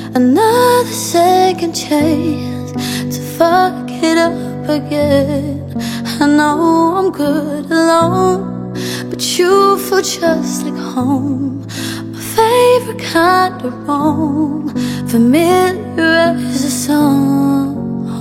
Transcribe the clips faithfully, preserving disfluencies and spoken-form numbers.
another second chance to fuck it up again. I know I'm good alone, but you feel just like home. My favorite kind of wrong, familiar as a song.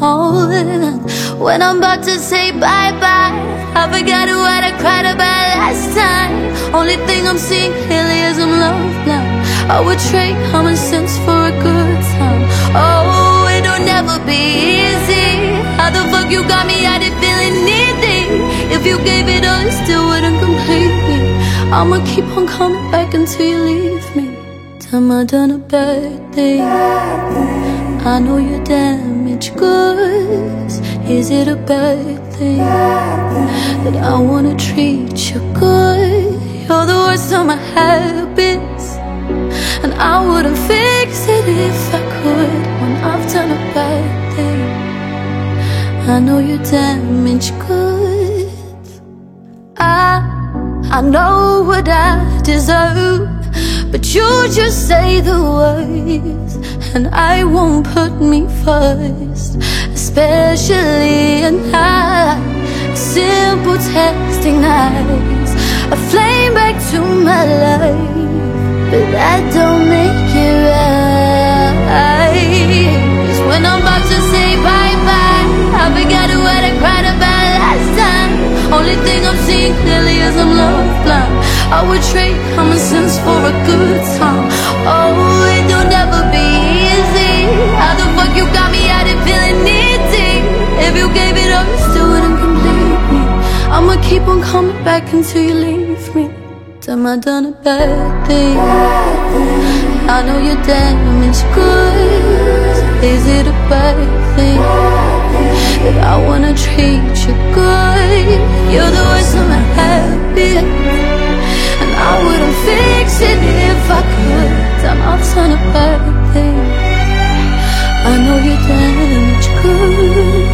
When I'm about to say bye-bye, I forgot what I cried about last time. Only thing I'm seeing clearly is I'm love blind. I would trade common sense for a good time. Oh, it'll never be easy. How the fuck you got me out of feeling needy? If you gave it all, it still wouldn't complete me. I'ma keep on coming back until you leave me. Time I done a bad thing. I know you're damaged goods. Is it a bad thing that I wanna treat you good? You're the worst of my habits, and I wouldn't fix it if I could. When I've done a bad thing, I know you're damaged goods. I, I know what I deserve, but you just say the words, and I won't put me first. Especially at night, simple texting nights, a flame back to my life, but that don't make it right. 'Cause when I'm about to say bye-bye, I forgot what I cried about last time. Only thing I'm seeing clearly is I'm love blind. I would trade common sense for a good time. Oh, it'll never be easy. How the fuck you got me out of feeling needy? If you gave it up, it still wouldn't complete me. I'ma keep on coming back until you leave me. Damn, I done a bad thing. I know you're damaged goods. Is it a bad thing that I wanna treat you good? You're the worst of my habits, and I wouldn't fix it if I could. Damn, I've done a bad thing. I know you're damaged goods.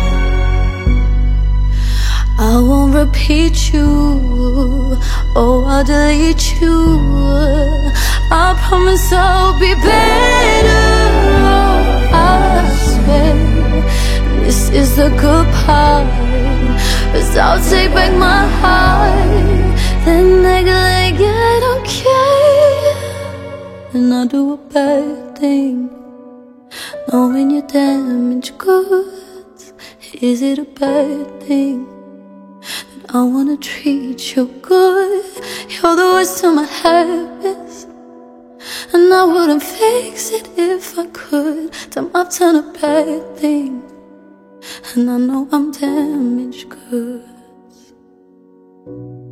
I won't repeat you, oh, I'll delete you. I promise I'll be better, oh, I swear. This is the good part, 'cause I'll take back my heart, then act like I don't care. And I'll do a bad thing, knowing you're damaged goods. Is it a bad thing that I wanna treat you good? You're the worst of my habits, and I wouldn't fix it if I could. Damn, I've done a bad thing, and I know I'm damaged goods.